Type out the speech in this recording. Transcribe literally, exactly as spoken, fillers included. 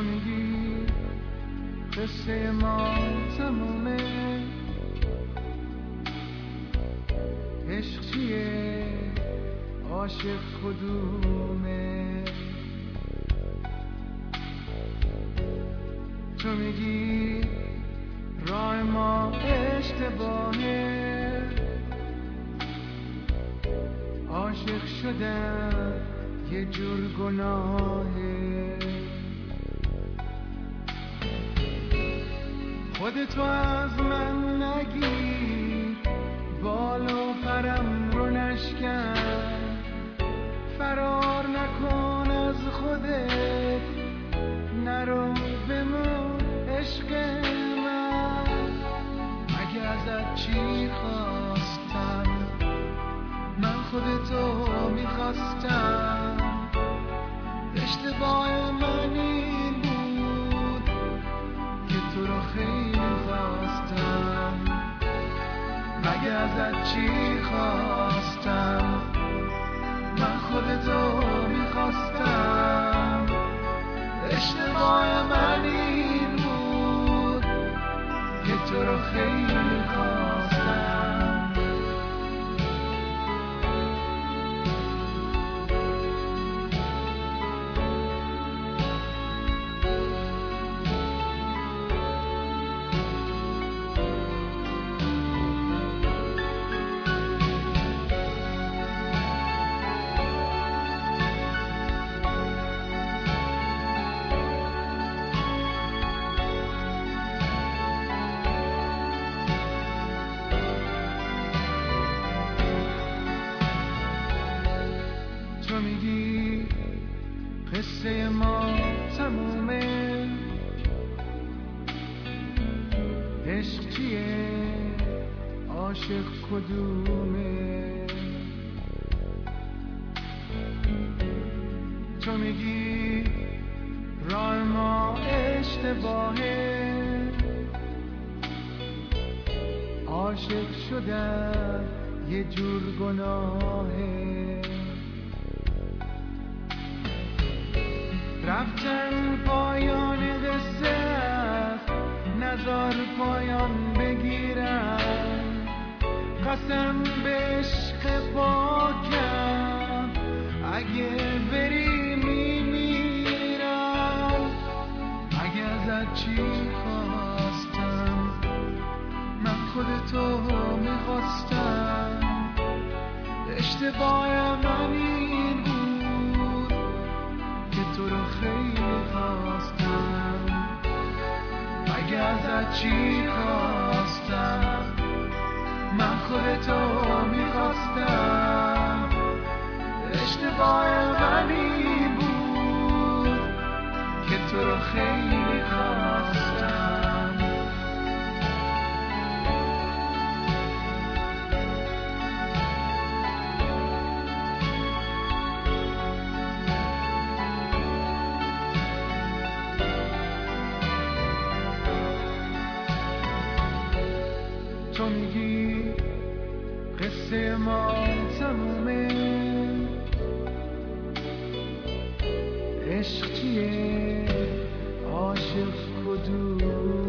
میگی قصه ما تمومه، عشق چیه، عاشق کدومه؟ تو میگی راه ما اشتباهه، عاشق شدن یه جور گناهه. خودتو از من نگیر، بال و پرم رو نشکن، فرار نکن از خودت، نرو بمون عشق من. اگه ازت چی خواستم، من خودتو میخواستم. اشتباه من این بود که تو رو خیلی خواستم. مگه ازت چی خواستم، من خودتو میخواستم. اشتباه من این بود که تو رو خیلی خواستم. تو میگی قصه ما تمومه، عشق چیه، عاشق کدومه؟ تو میگی راه ما اشتباهه، عاشق شدن یه جور گناهه. رفتن پایان قصه است، نزار پایان بگیرم. قسم به عشق پاکم، اگه بری میمیرم. اگه ازت چی خواستم، من خودتو میخواستم. اشتباه من این بود که تو رو خیلی خواستم. اگه ازت چی خواستم، من خودتو میخواستم. اشتباه من این بود که تو رو خیلی خواستم. تو میگی قصه ما تمومه، عشق چیه، عاشق کدوم؟